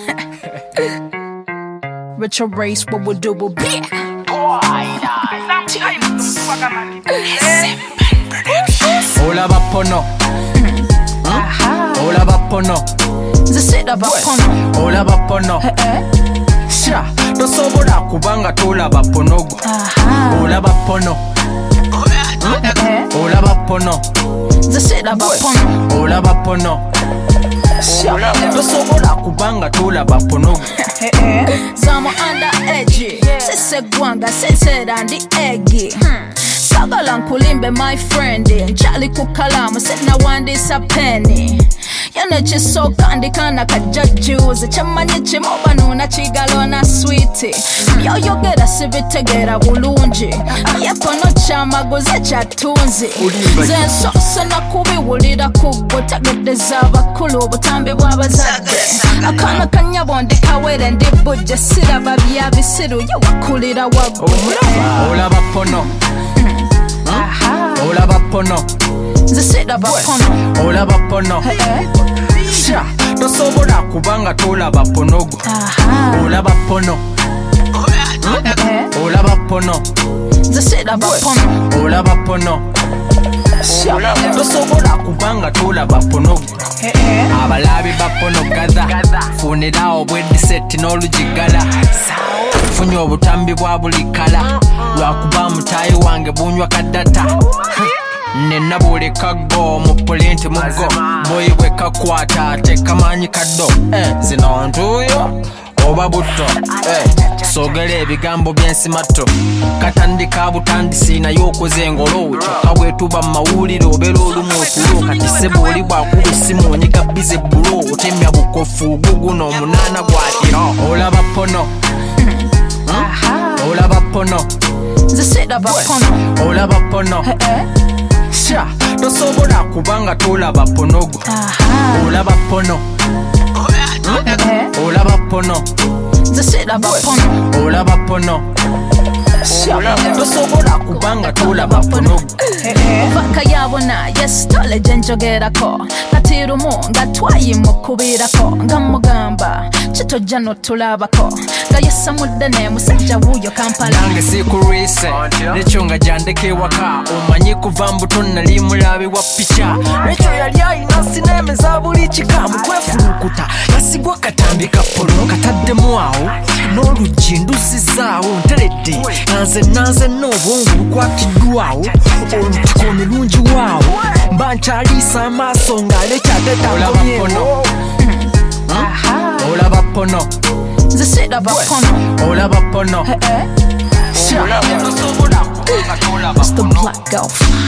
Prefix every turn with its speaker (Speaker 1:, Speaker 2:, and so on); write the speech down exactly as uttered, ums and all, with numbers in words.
Speaker 1: Richard Race, what we'll do will be.
Speaker 2: Ola bapono. Ola bapono.
Speaker 1: Zisida bapono.
Speaker 2: Ola bapono. Sha, tosobola kubanga tola baponogo. Ola bapono. Ola bapono.
Speaker 1: Zisida bapono.
Speaker 2: Ola bapono. Sha, tosobola kubanga tola baponogo.
Speaker 1: Zamo under edge. Sese gwanga, sese randi eggi. Sagala nkulimbe my friend. Nchali kukalamu, setna wandisa penny. Yana chisoka andikana kajajuzi. Chamanye chimoba nuna chigalo na sweetie. Yoyogera sibitegera bulungi. Yekono chamagoze chatunzi. Zensoso na kubiwulira kubo. Tagedeza bakulu butambi bwabazadde. Akana kanyabonde kawere ndi bujje. Siraba byabisiru yewakulira wagwe.
Speaker 2: Ola bapono. Ola bapono.
Speaker 1: Zisida bapono.
Speaker 2: Ola bapono. Sha, tosobola kubanga tola baponogo. Ola bapono. Ola bapono.
Speaker 1: Zisida bapono.
Speaker 2: Ola bapono. Sha, tosobola kubanga tola baponogo. Abalabi bapono gaza. Funira obweddi seti n'olugigala. Funye obutambi bwa buli kala. Lwakuba mutayi wange bunywa kadata. Nena buli kago mupulenti mugo. Boyi bwe kakwata tekamanyi kaddo. Eh, zino ntuyo oba butto. Eh, sogera ebigambo by'ensimatto. Katandika butandisi naye okoze ngolo. Kyokka bwetuba mu mawulire obeera olumu otulo. Kati ssebo oli bw'akuba essimu onyiga bize bbulo. Otemya bukofu guguno omunaana gwatiro. Olaba pono. Ola bapono.
Speaker 1: Zisida bapono.
Speaker 2: Ola bapono. Sha, tosobola kubanga tola baponogo. Ola bapono. Ola bapono.
Speaker 1: Zisida bapono.
Speaker 2: Ola bapono. Sha, tosobola kubanga tola baponogo.
Speaker 1: Vaka yabona yesitole gyenjogerako. Kati lumu nga twayimukubirako. Nga mugamba kitojja n'otulabako. Nga yesamudde ne musajja wuuyo Kampala.
Speaker 2: Nange sikurise nekyo nga gyandeka ewaka. Omanyi kuva mbuto nali mulabi wa picha. Nekyo yali ayina sinema za buli kika. Mu kwefulukuta yasigwa katambi ka polo. Kataddemu awo n'oluggi nduzizaawo nteredde. Nanze nanze n'obwongo bukwatiddwawo. Olutiko omulungi waawo. Mba nkyaliisa amaaso ng'alekyadetakomyewo. Ola bapono.
Speaker 1: Zisida bapono.
Speaker 2: Ola bapono.
Speaker 1: It's the Black Girl.